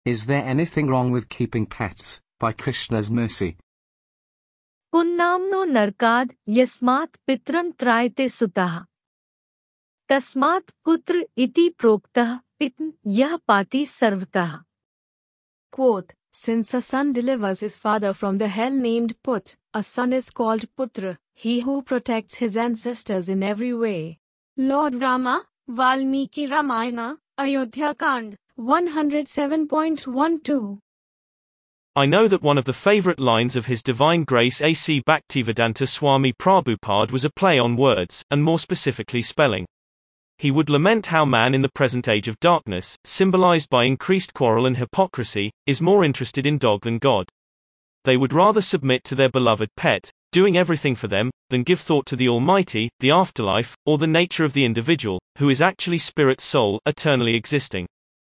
Is there anything wrong with keeping pets, by Krishna's mercy? पुन्नाम्नो नरकाद यस्मात् पित्रं त्रायते सुतः तस्मात् पुत्र इति प्रोक्तः पितृ यः पाति सर्वतः. Quote, since a son delivers his father from the hell named Put, a son is called Putra, he who protects his ancestors in every way. Lord Rama, Valmiki Ramayana, Ayodhya Kand, 107.12. I know that one of the favorite lines of His Divine Grace A.C. Bhaktivedanta Swami Prabhupada was a play on words, and more specifically spelling. He would lament how man in the present age of darkness, symbolized by increased quarrel and hypocrisy, is more interested in dog than God. They would rather submit to their beloved pet, doing everything for them, than give thought to the Almighty, the afterlife, or the nature of the individual, who is actually spirit soul, eternally existing.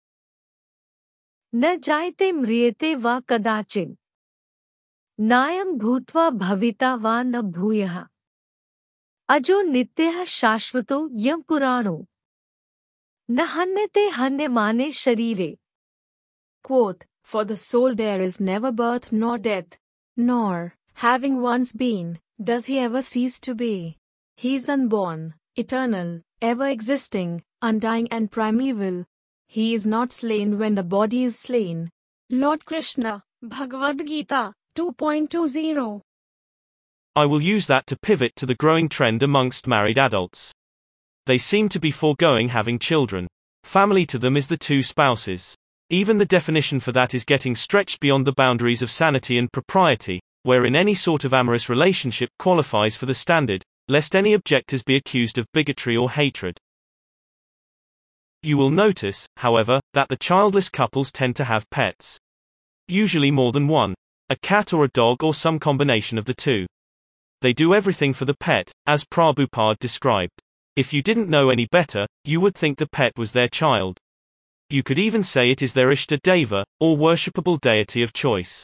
न जायते म्रियते वा कदाचित् नायं भूत्वा भविता वा न भूयः अजो नित्यः शाश्वतो यं पुराणो न हन्यते हन्यमाने शरीरे. Quote, for the soul there is never birth nor death, nor, having once been, does he ever cease to be. He is unborn, eternal, ever existing, undying and primeval. He is not slain when the body is slain. Lord Krishna, Bhagavad Gita, 2.20. I will use that to pivot to the growing trend amongst married adults. They seem to be foregoing having children. Family to them is the two spouses. Even the definition for that is getting stretched beyond the boundaries of sanity and propriety, wherein any sort of amorous relationship qualifies for the standard, lest any objectors be accused of bigotry or hatred. You will notice, however, that the childless couples tend to have pets. Usually more than one. A cat or a dog or some combination of the two. They do everything for the pet, as Prabhupada described. If you didn't know any better, you would think the pet was their child. You could even say it is their Ishta Deva, or worshipable deity of choice.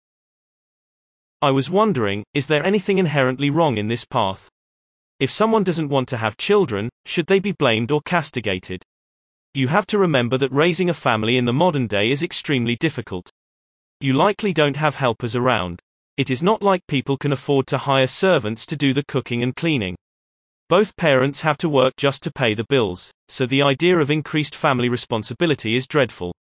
I was wondering, is there anything inherently wrong in this path? If someone doesn't want to have children, should they be blamed or castigated? You have to remember that raising a family in the modern day is extremely difficult. You likely don't have helpers around. It is not like people can afford to hire servants to do the cooking and cleaning. Both parents have to work just to pay the bills, so the idea of increased family responsibility is dreadful.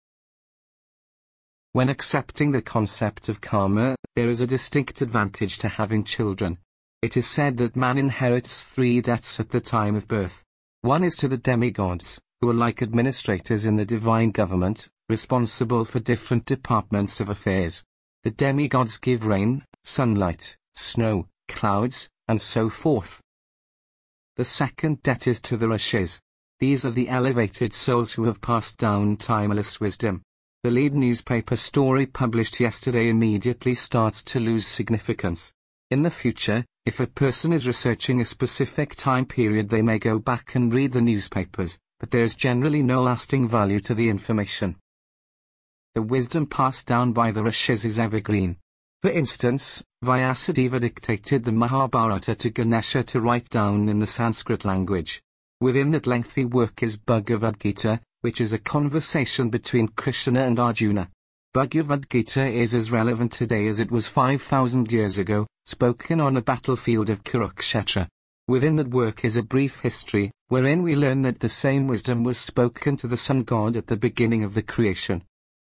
When accepting the concept of karma, there is a distinct advantage to having children. It is said that man inherits 3 debts at the time of birth. One is to the demigods, who are like administrators in the divine government, responsible for different departments of affairs. The demigods give rain, sunlight, snow, clouds, and so forth. The second debt is to the rishis. These are the elevated souls who have passed down timeless wisdom. The lead newspaper story published yesterday immediately starts to lose significance. In the future, if a person is researching a specific time period, they may go back and read the newspapers, but there is generally no lasting value to the information. The wisdom passed down by the rishis is evergreen. For instance, Vyasadeva dictated the Mahabharata to Ganesha to write down in the Sanskrit language. Within that lengthy work is Bhagavad Gita, which is a conversation between Krishna and Arjuna. Bhagavad Gita is as relevant today as it was 5,000 years ago, spoken on the battlefield of Kurukshetra. Within that work is a brief history, wherein we learn that the same wisdom was spoken to the sun god at the beginning of the creation.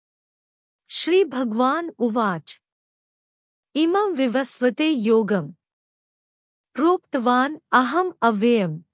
Shri Bhagwan Uvach Imam Vivasvate Yogam Proktavan Aham Avyam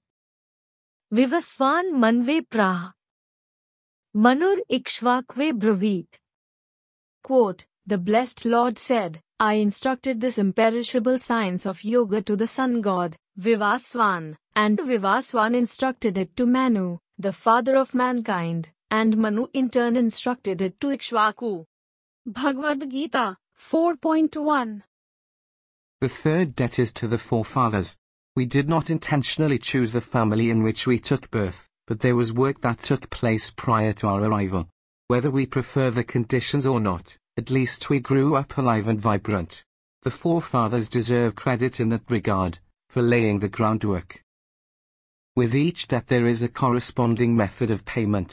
Vivasvan Manve Praha Manur Ikshvakve Bravit. Quote, the blessed Lord said, I instructed this imperishable science of yoga to the sun god, Vivasvan, and Vivasvan instructed it to Manu, the father of mankind, and Manu in turn instructed it to Ikshvaku. Bhagavad Gita, 4.1. The third debt is to the forefathers. We did not intentionally choose the family in which we took birth, but there was work that took place prior to our arrival. Whether we prefer the conditions or not, at least we grew up alive and vibrant. The forefathers deserve credit in that regard, for laying the groundwork. With each debt there is a corresponding method of payment.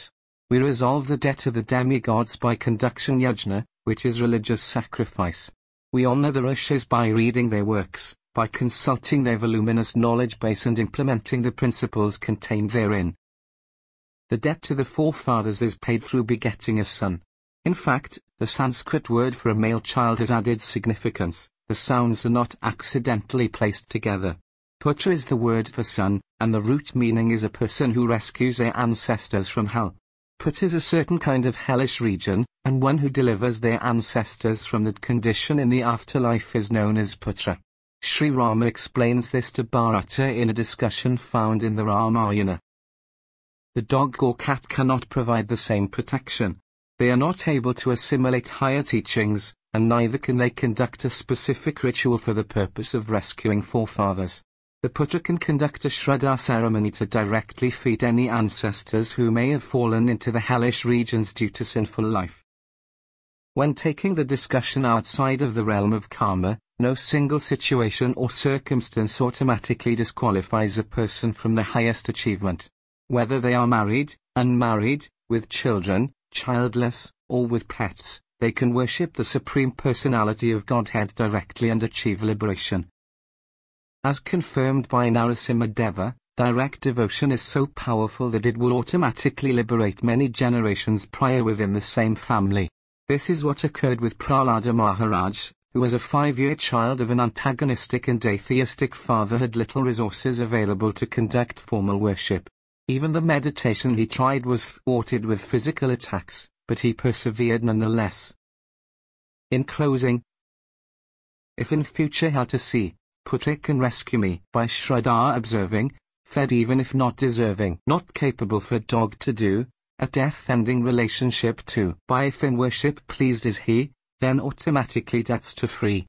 We resolve the debt to the demigods by conduction yajna, which is religious sacrifice. We honor the rishis by reading their works, by consulting their voluminous knowledge base and implementing the principles contained therein. The debt to the forefathers is paid through begetting a son. In fact, the Sanskrit word for a male child has added significance. The sounds are not accidentally placed together. Putra is the word for son, and the root meaning is a person who rescues their ancestors from hell. Put is a certain kind of hellish region, and one who delivers their ancestors from that condition in the afterlife is known as Putra. Sri Rama explains this to Bharata in a discussion found in the Ramayana. The dog or cat cannot provide the same protection. They are not able to assimilate higher teachings, and neither can they conduct a specific ritual for the purpose of rescuing forefathers. The Putra can conduct a Shraddha ceremony to directly feed any ancestors who may have fallen into the hellish regions due to sinful life. When taking the discussion outside of the realm of karma, no single situation or circumstance automatically disqualifies a person from the highest achievement. Whether they are married, unmarried, with children, childless, or with pets, they can worship the Supreme Personality of Godhead directly and achieve liberation. As confirmed by Narasimha Deva, direct devotion is so powerful that it will automatically liberate many generations prior within the same family. This is what occurred with Prahlada Maharaj, who as a 5-year child of an antagonistic and atheistic father had little resources available to conduct formal worship. Even the meditation he tried was thwarted with physical attacks, but he persevered nonetheless. In closing, if in future hell to see, Putra can rescue me by Shraddha observing, fed even if not deserving, not capable for dog to do, a death-ending relationship to, by if in worship pleased is he, then automatically that's to free.